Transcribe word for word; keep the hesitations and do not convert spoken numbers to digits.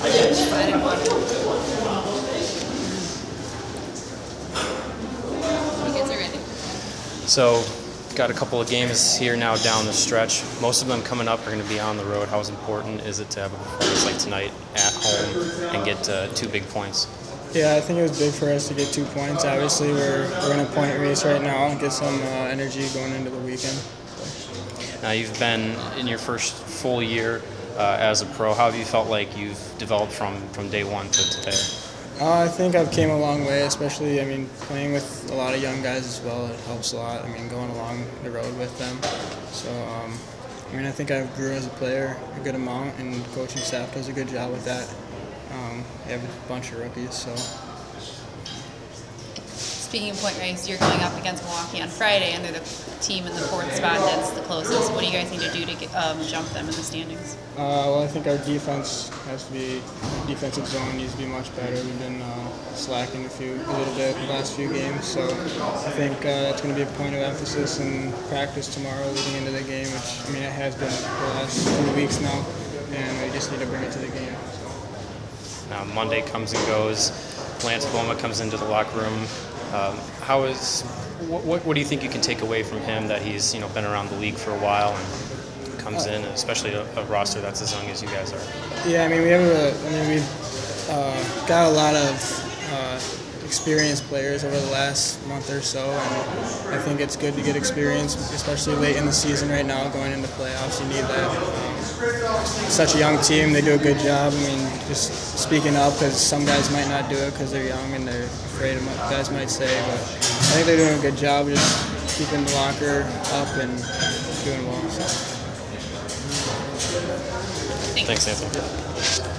So, got a couple of games here now down the stretch. Most of them coming up are going to be on the road. How important is it to have a performance like tonight at home and get uh, two big points? Yeah, I think it was big for us to get two points. Obviously, we're we're in a point race right now and get some uh, energy going into the weekend. Now, you've been in your first full year uh, as a pro. How have you felt like you've developed from, from day one to today? Uh, I think I've came a long way, especially, I mean, playing with a lot of young guys as well. It helps a lot. I mean, going along the road with them. So, um, I mean, I think I've grew as a player a good amount, and the coaching staff does a good job with that. Um, they have a bunch of rookies, so. Speaking of point race, you're going up against Milwaukee on Friday, and they're the team in the fourth spot that's the closest. What do you guys need to do to get, um, jump them in the standings? Uh, well, I think our defense has to be, defensive zone needs to be much better. We've been uh, slacking a few, a little bit the last few games, so I think uh, it's going to be a point of emphasis in practice tomorrow leading into the game, which, I mean, it has been the last few weeks now, and we just need to bring it to the game. So. Now, Monday comes and goes. Lance Boma comes into the locker room. Um, how is what, what do you think you can take away from him that he's you know been around the league for a while and comes in, especially a, a roster that's as young as you guys are? Yeah, I mean we have a, I mean we've uh, got a lot of uh, experienced players over the last month or so, and I think it's good to get experience, especially late in the season right now, going into playoffs. You need that. Um, such a young team, they do a good job. I mean, just speaking up, because some guys might not do it because they're young and they're afraid of what guys might say, but I think they're doing a good job just keeping the locker up and doing well. So. Thanks, Anthony.